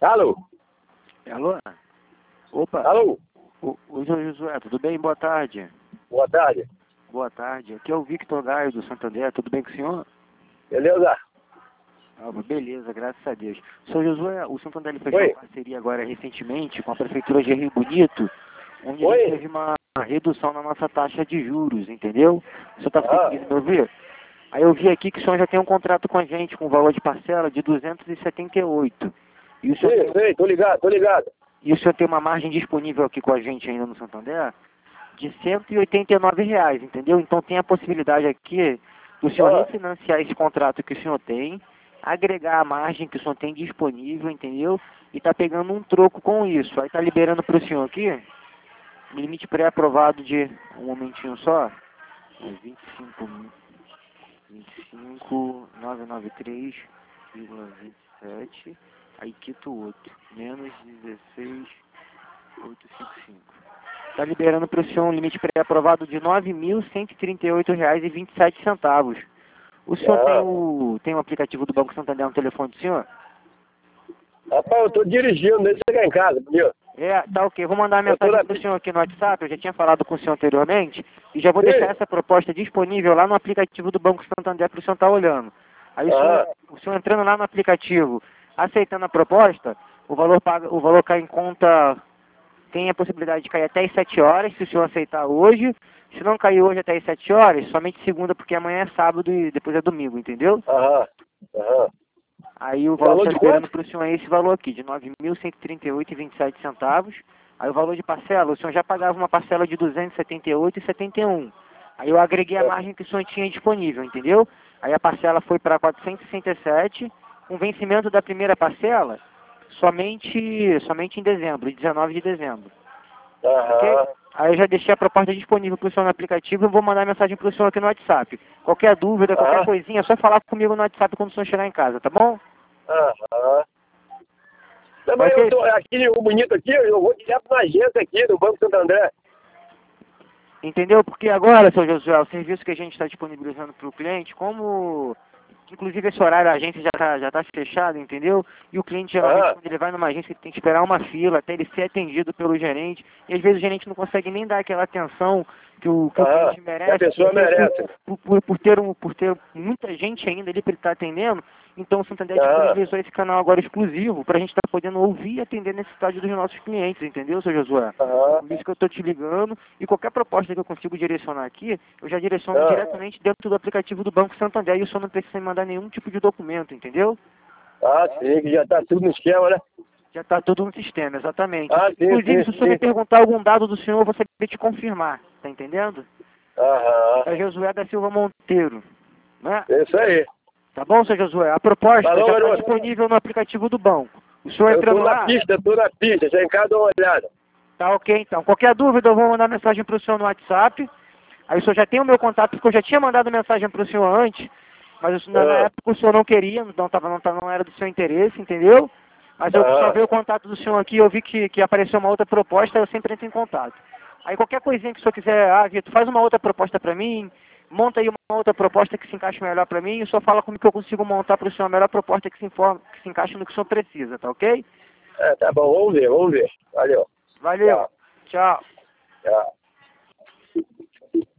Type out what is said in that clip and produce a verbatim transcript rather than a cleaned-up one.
Alô? Alô? Opa. Alô? O, o João Josué, tudo bem? Boa tarde. Boa tarde. Boa tarde. Aqui é o Victor Gaio do Santander. Tudo bem com o senhor? Beleza? Ah, beleza, graças a Deus. Senhor Josué, o Santander ele fechou Oi. uma parceria agora recentemente com a Prefeitura de Rio Bonito, onde Oi. a gente teve uma redução na nossa taxa de juros, entendeu? O senhor está Ah. conseguindo me ouvir? Aí eu vi aqui que o senhor já tem um contrato com a gente com valor de parcela de duzentos e setenta e oito. E o senhor Sim, tem... sei, tô ligado, tô ligado. E o senhor tem uma margem disponível aqui com a gente ainda no Santander de cento e oitenta e nove reais, entendeu? Então tem a possibilidade aqui do senhor Ah. refinanciar esse contrato que o senhor tem, agregar a margem que o senhor tem disponível, entendeu? E tá pegando um troco com isso. Aí tá liberando para o senhor aqui, limite pré-aprovado de, um momentinho só, vinte e cinco, vinte e cinco mil novecentos e noventa e três vírgula vinte e sete, aí quito outro, menos dezesseis mil oitocentos e cinquenta e cinco. Está liberando para o senhor um limite pré-aprovado de nove mil cento e trinta e oito reais e vinte e sete centavos. O senhor Ah. tem o, tem o aplicativo do Banco Santander no telefone do senhor? Rapaz, eu tô dirigindo, deixa eu chegar em casa, entendeu? É, tá ok. Vou mandar uma Eu tô mensagem na... para o senhor aqui no WhatsApp, eu já tinha falado com o senhor anteriormente, e já vou Sim. deixar essa proposta disponível lá no aplicativo do Banco Santander para o senhor estar olhando. Aí o senhor, Ah. o senhor entrando lá no aplicativo, aceitando a proposta, o valor, paga, o valor cai em conta, tem a possibilidade de cair até às sete horas, se o senhor aceitar hoje. Se não cair hoje até às sete horas, somente segunda, porque amanhã é sábado e depois é domingo, entendeu? Aham. Aham. Aí o O valor valor está de liberando quanto? para o senhor é esse valor aqui, de nove mil cento e trinta e oito reais e vinte e sete centavos. Aí o valor de parcela, o senhor já pagava uma parcela de duzentos e setenta e oito reais e setenta e um centavos. Aí eu agreguei a margem que o senhor tinha disponível, entendeu? Aí a parcela foi para quatrocentos e sessenta e sete reais, com vencimento da primeira parcela somente, somente em dezembro, dezenove de dezembro. Ok? Aham. Aí eu já deixei a proposta disponível para o senhor no aplicativo e vou mandar mensagem para o senhor aqui no WhatsApp. Qualquer dúvida, qualquer Aham. coisinha, é só falar comigo no WhatsApp quando o senhor chegar em casa, tá bom? Aham. Não, Tá mas eu ok? tô aqui, o bonito aqui, eu vou direto na agência aqui do Banco Santander. Entendeu? Porque agora, seu Josué, o serviço que a gente está disponibilizando para o cliente, como inclusive esse horário a agência já está já tá fechada, entendeu? E o cliente geralmente Aham. quando ele vai numa agência ele tem que esperar uma fila até ele ser atendido pelo gerente, e às vezes o gerente não consegue nem dar aquela atenção que o, que o Aham. cliente Que a merece, pessoa entendeu? Por, merece. por, por, por ter um, por ter muita gente ainda ali para ele estar atendendo. Então o Santander Aham. disponibilizou esse canal agora exclusivo para a gente estar podendo ouvir e atender a necessidade dos nossos clientes, entendeu, seu Josué? Aham. Por isso que eu estou te ligando, e qualquer proposta que eu consigo direcionar aqui, eu já direciono Ah. diretamente dentro do aplicativo do Banco Santander, e o senhor não precisa me mandar nenhum tipo de documento, entendeu? Ah, sim, que já tá tudo no esquema, né? Já está tudo no sistema, exatamente. Ah, sim, Inclusive, sim, se o senhor me sim. perguntar algum dado do senhor, eu vou saber te confirmar, tá entendendo? Aham. É Josué da Silva Monteiro, né? É isso aí. Tá bom, seu Josué? A proposta Falou, já está garoto. disponível no aplicativo do banco. O senhor Eu tô entrando na lá, pista, eu tô na pista, já em casa dá uma olhada. tá ok então. Qualquer dúvida, eu vou mandar mensagem para o senhor no WhatsApp. Aí o senhor já tem o meu contato, porque eu já tinha mandado mensagem para o senhor antes, mas isso, na, na Ah. época o senhor não queria, não, tava, não, tava, não era do seu interesse, entendeu? Mas eu só Ah. vi o contato do senhor aqui, eu vi que, que apareceu uma outra proposta, eu sempre entro em contato. Aí qualquer coisinha que o senhor quiser, ah, Vitor, faz uma outra proposta para mim, monta aí uma outra proposta que se encaixe melhor para mim, e o senhor fala como que eu consigo montar para o senhor a melhor proposta que se, informa, que se encaixe no que o senhor precisa, tá ok? É, tá bom, vamos ver, vamos ver. Valeu. Valeu, Tchau. tchau. Tchau.